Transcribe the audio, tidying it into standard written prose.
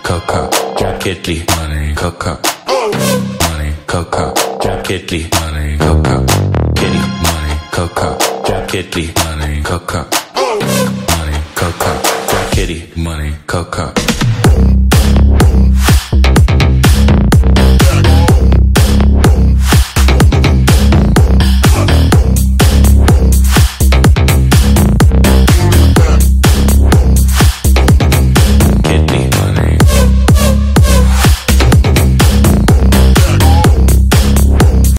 coca, drop kitty, money, coca, money, coca, drop kitty, money, coca, kitty, money, coca, drop kitty, money, coca, money, coca, drop kitty, money, coca.